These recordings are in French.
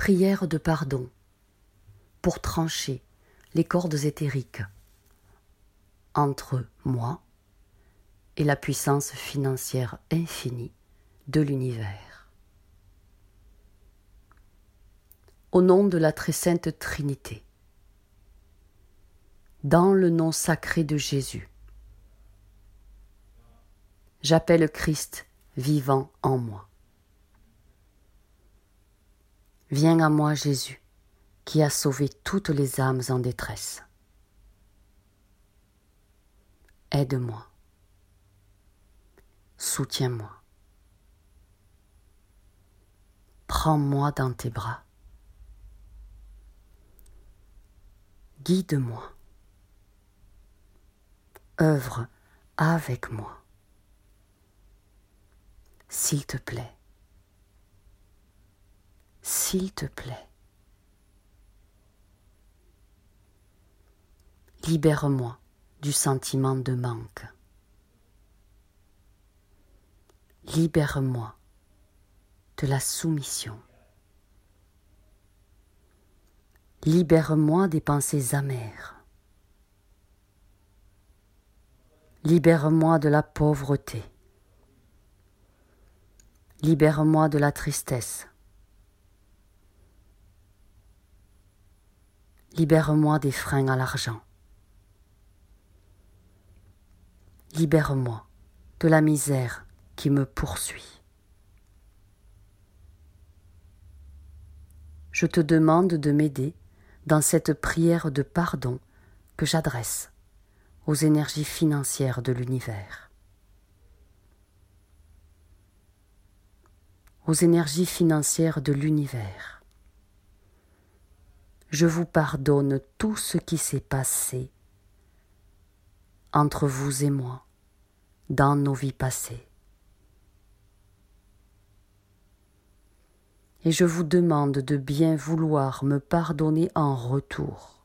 prière de pardon pour trancher les cordes éthériques entre moi et la puissance financière infinie de l'univers. Au nom de la très sainte Trinité, dans le nom sacré de Jésus, j'appelle Christ vivant en moi. Viens à moi, Jésus, qui a sauvé toutes les âmes en détresse. Aide-moi, soutiens-moi, prends-moi dans tes bras, guide-moi, œuvre avec moi, s'il te plaît. S'il te plaît, libère-moi du sentiment de manque. Libère-moi de la soumission. Libère-moi des pensées amères. Libère-moi de la pauvreté. Libère-moi de la tristesse. Libère-moi des freins à l'argent. Libère-moi de la misère qui me poursuit. Je te demande de m'aider dans cette prière de pardon que j'adresse aux énergies financières de l'univers. Aux énergies financières de l'univers. Je vous pardonne tout ce qui s'est passé entre vous et moi dans nos vies passées. Et je vous demande de bien vouloir me pardonner en retour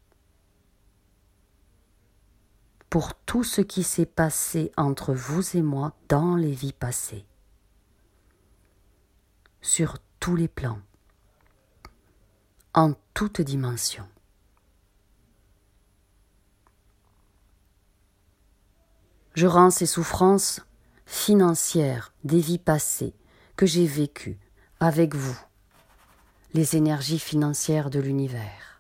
pour tout ce qui s'est passé entre vous et moi dans les vies passées, sur tous les plans, en toutes dimensions. Je rends ces souffrances financières des vies passées que j'ai vécues avec vous, les énergies financières de l'univers.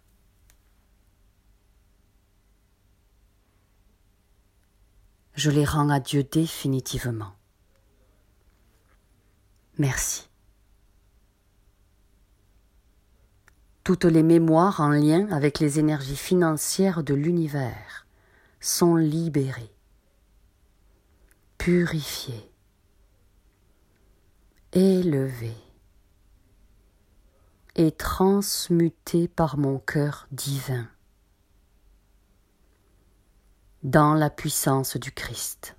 Je les rends à Dieu définitivement. Merci. Toutes les mémoires en lien avec les énergies financières de l'univers sont libérées, purifiées, élevées et transmutées par mon cœur divin dans la puissance du Christ.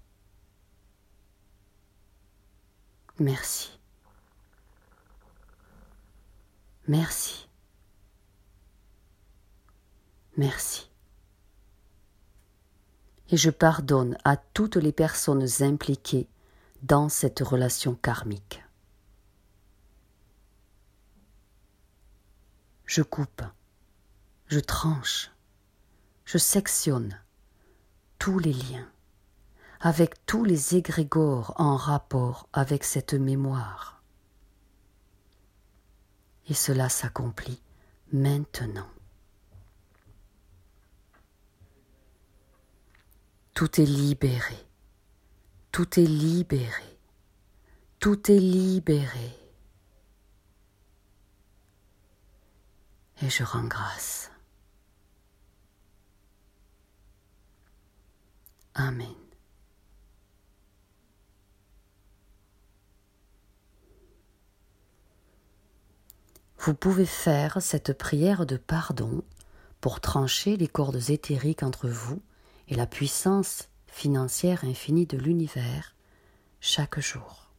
Merci. Merci. Merci. Et je pardonne à toutes les personnes impliquées dans cette relation karmique. Je coupe, je tranche, je sectionne tous les liens avec tous les égrégores en rapport avec cette mémoire. Et cela s'accomplit maintenant. Tout est libéré, tout est libéré, tout est libéré. Et je rends grâce. Amen. Vous pouvez faire cette prière de pardon pour trancher les cordes éthériques entre vous et la puissance financière infinie de l'univers chaque jour.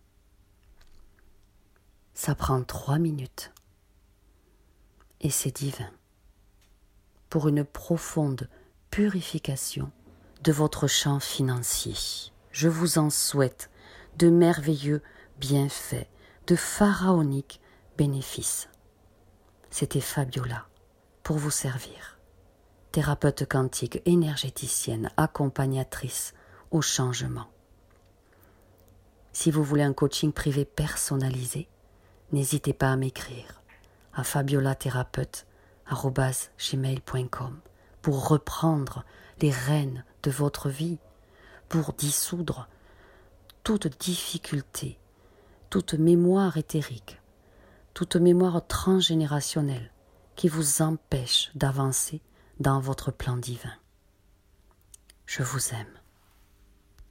Ça prend 3 minutes et c'est divin pour une profonde purification de votre champ financier. Je vous en souhaite de merveilleux bienfaits, de pharaoniques bénéfices. C'était Fabiola, pour vous servir. Thérapeute quantique, énergéticienne, accompagnatrice au changement. Si vous voulez un coaching privé personnalisé, n'hésitez pas à m'écrire à fabiolathérapeute@gmail.com pour reprendre les rênes de votre vie, pour dissoudre toute difficulté, toute mémoire éthérique, toute mémoire transgénérationnelle qui vous empêche d'avancer dans votre plan divin. Je vous aime.